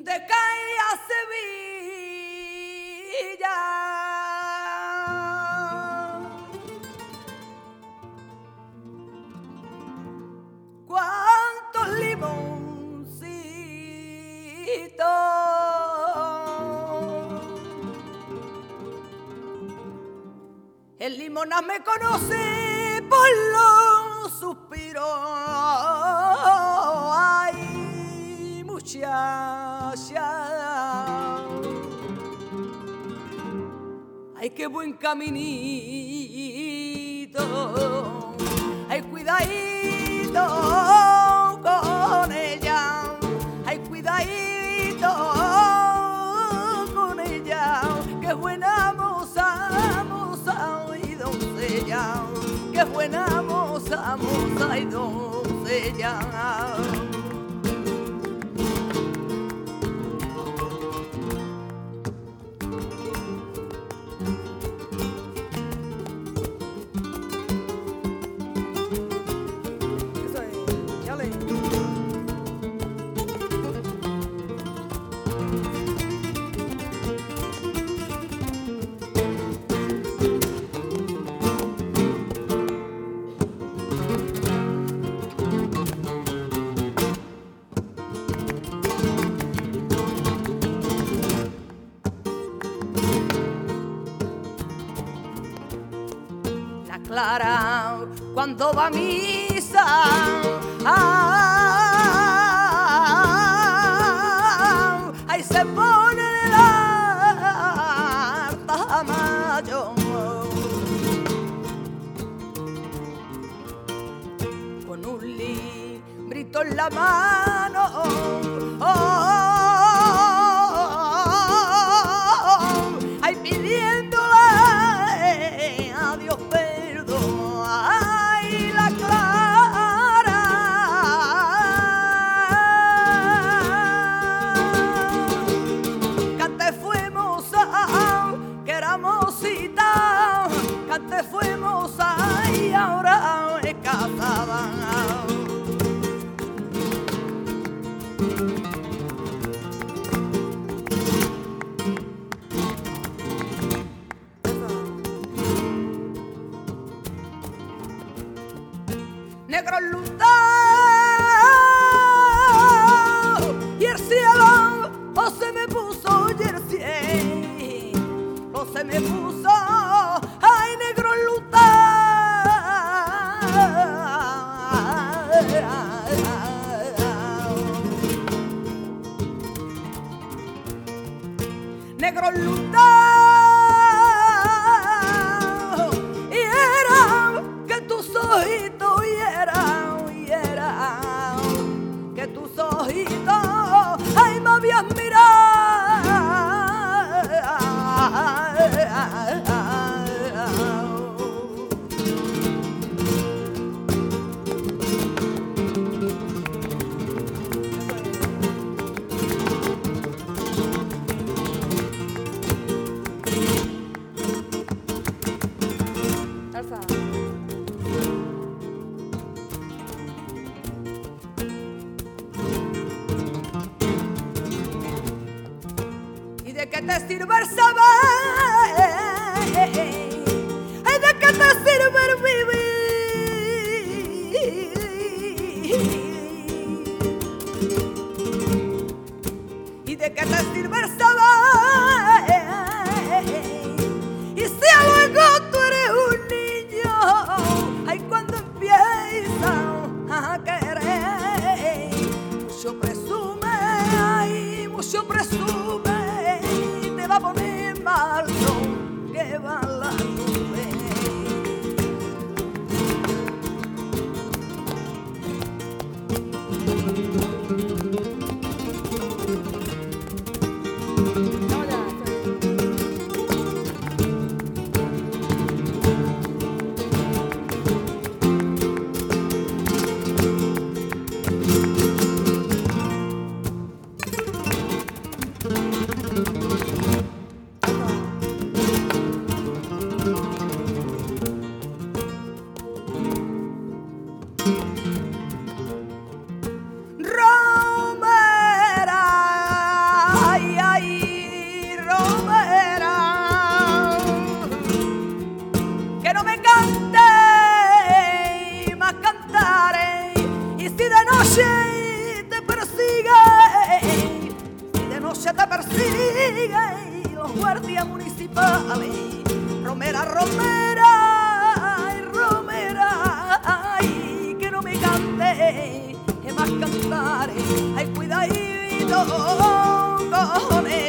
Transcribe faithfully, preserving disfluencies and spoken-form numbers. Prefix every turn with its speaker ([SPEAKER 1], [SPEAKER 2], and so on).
[SPEAKER 1] de cae a Sevilla. Cuántos limoncitos el limona me conoce por los suspiros. Ay, muchacha, ay, qué buen caminito, ay, cuidadito con ella, ay, cuidadito con ella, qué buena moza, moza y doncella, qué buena moza, moza y doncella. Clara, cuando va a misa, ah, ahí se pone el alta mayor con un librito en la mano. Oh, ahí pidiéndole a Dios perdón. Ay, la Clara, que antes fuimos a, que éramos cita, que antes fuimos a y ahora me casaban. Negro lutado y el cielo o se me puso y el cielo se me puso, ay, negro lutado, negro lutado y era que tus ojitos que tus ojitos, ay, me habías mirado. Alfa. ¿De qué te sirve el saber? ¿De qué te sirve el vivir? ¿Y de qué te sirve el saber? Y si luego tú eres un niño, ay, cuando empiezas a querer, mucho presume, ay, mucho presume, va a poner mal que va la nube. noche te persigue, si de noche te persigue los guardias municipales. Romera, romera, ay, romera, ay, que no me cante, que más cantar, ay, cuidadito, cojones.